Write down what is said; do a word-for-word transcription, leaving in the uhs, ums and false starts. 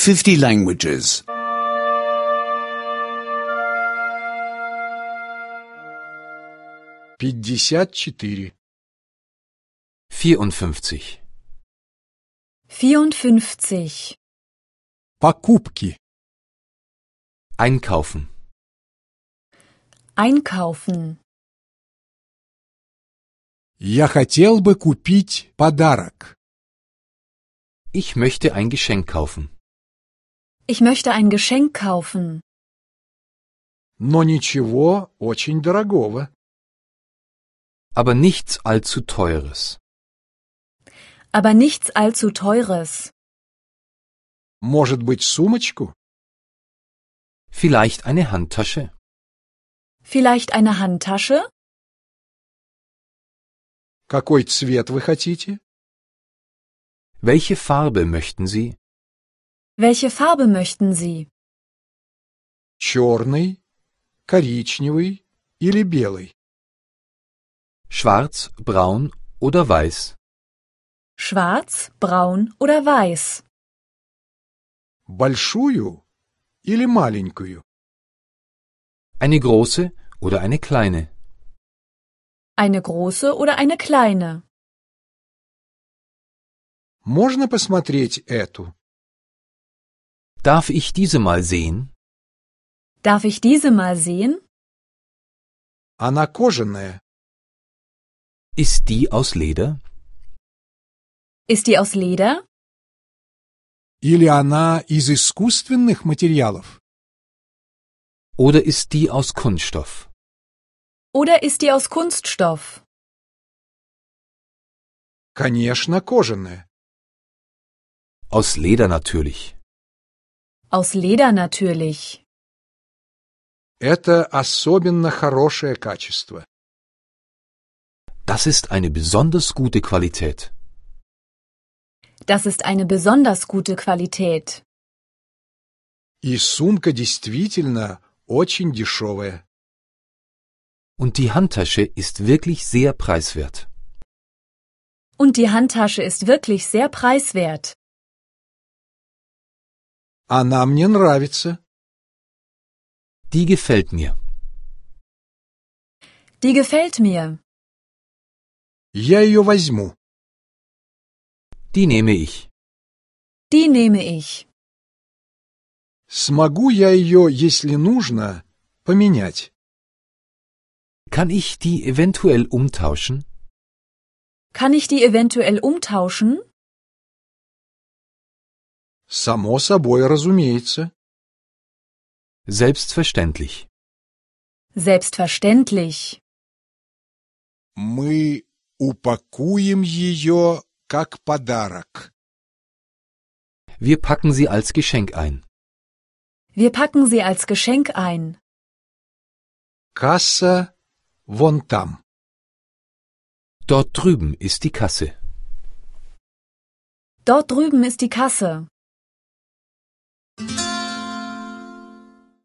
fifty languages. пятьдесят четыре. vierundfünfzig. vierundfünfzig. Покупки. Einkaufen. Einkaufen. Я хотел бы купить подарок. Ich möchte ein Geschenk kaufen. Ich möchte ein Geschenk kaufen. Но ничего очень дорогого. Aber nichts allzu teures. Aber nichts allzu teures. Может быть, сумочку? Vielleicht eine Handtasche? Vielleicht eine Handtasche? Какой цвет вы хотите? Welche Farbe möchten Sie? Welche Farbe möchten Sie? Черный, коричневый или белый? Schwarz, braun oder weiß? Schwarz, braun oder weiß? Большую или маленькую? Eine große oder eine kleine? Eine große oder eine kleine? Можно посмотреть эту? Darf ich diese mal sehen? Darf ich diese mal sehen? Она кожаная. Ist die aus Leder? Ist die aus Leder? Или она из искусственных материалов? Oder ist die aus Kunststoff? Oder ist die aus Kunststoff? Конечно, кожаная. Aus Leder natürlich. Aus Leder natürlich. Это особенно хорошее качество. Das ist eine besonders gute Qualität. Das ist eine besonders gute Qualität. И сумка действительно очень дешевая. Und die Handtasche ist wirklich sehr preiswert. Und die Handtasche ist wirklich sehr preiswert. Она мне нравится. Die gefällt mir. Die gefällt mir. Я ее возьму. Die nehme ich. Die nehme ich. Смогу я ее, если нужно, поменять? Kann ich die eventuell umtauschen? Kann ich die eventuell umtauschen? Само собой, разумеется. Selbstverständlich. Selbstverständlich. Мы упакуем ее как подарок. Wir packen sie als Geschenk ein. Wir packen sie als Geschenk ein. Касса вон там. Dort drüben ist die Kasse. Dort drüben ist die Kasse.